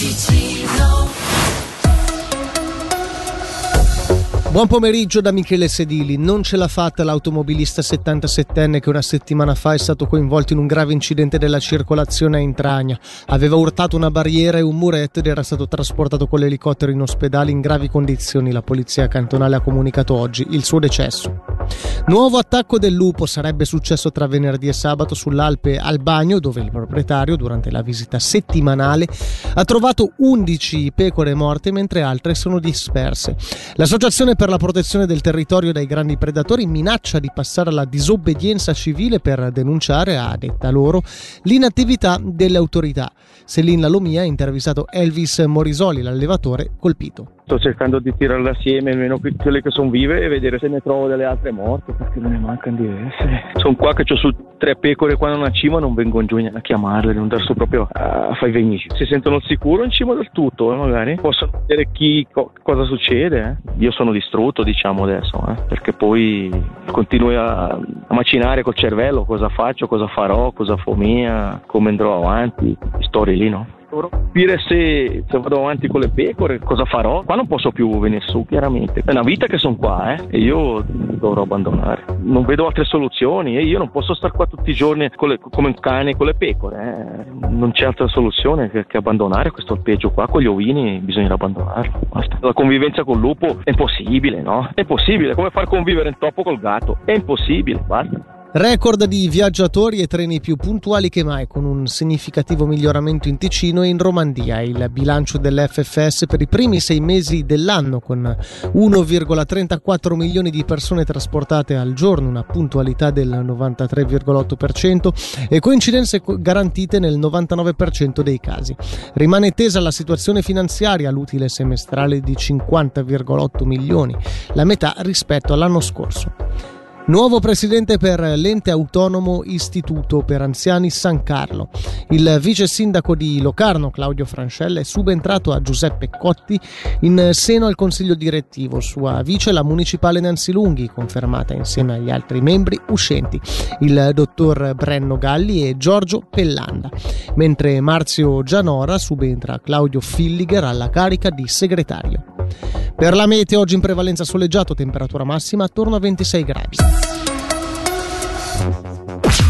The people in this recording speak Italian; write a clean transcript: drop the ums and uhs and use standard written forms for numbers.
Buon pomeriggio da Michele Sedili. Non ce l'ha fatta l'automobilista 77enne che una settimana fa è stato coinvolto in un grave incidente della circolazione a Intragna. Aveva urtato una barriera e un muretto ed era stato trasportato con l'elicottero in ospedale in gravi condizioni. La polizia cantonale ha comunicato oggi il suo decesso. Nuovo attacco del lupo sarebbe successo tra venerdì e sabato sull'Alpe Albagno, dove il proprietario, durante la visita settimanale, ha trovato 11 pecore morte mentre altre sono disperse. L'associazione per la protezione del territorio dai grandi predatori minaccia di passare alla disobbedienza civile per denunciare, a detta loro, l'inattività delle autorità. Céline Lalomia ha intervistato Elvis Morisoli, l'allevatore colpito. Sto cercando di tirarle assieme almeno quelle che sono vive e vedere se ne trovo delle altre morte, perché me ne mancano diverse. Sono qua che ho su 3 pecore qua in una cima, non vengo giù a chiamarle, non darso proprio a fare i vegnici. Si sentono al sicuro in cima del tutto, magari possono vedere cosa succede. Io sono distrutto, diciamo adesso, perché poi continui a macinare col cervello cosa faccio, cosa farò, cosa fomia, come andrò avanti, storie lì, no? Dovrò capire se vado avanti con le pecore, cosa farò. Qua non posso più venire su, chiaramente. È una vita che sono qua, e io dovrò abbandonare. Non vedo altre soluzioni e io non posso stare qua tutti i giorni come un cane con le pecore. Non c'è altra soluzione che abbandonare questo alpeggio qua. Con gli ovini bisognerà abbandonarlo. Basta. La convivenza col lupo è impossibile, no? È impossibile. Come far convivere un topo col gatto? È impossibile, basta. Record di viaggiatori e treni più puntuali che mai, con un significativo miglioramento in Ticino e in Romandia. Il bilancio dell'FFS per i primi 6 mesi dell'anno, con 1,34 milioni di persone trasportate al giorno, una puntualità del 93,8% e coincidenze garantite nel 99% dei casi. Rimane tesa la situazione finanziaria, l'utile semestrale di 50,8 milioni, la metà rispetto all'anno scorso. Nuovo presidente per l'ente autonomo Istituto per Anziani San Carlo. Il vice sindaco di Locarno, Claudio Francella, è subentrato a Giuseppe Cotti in seno al consiglio direttivo. Sua vice la municipale Nancy Lunghi, confermata insieme agli altri membri uscenti, il dottor Brenno Galli e Giorgio Pellanda, mentre Marzio Gianora subentra a Claudio Filliger alla carica di segretario. Per la mete oggi in prevalenza soleggiato, temperatura massima attorno a 26 gradi.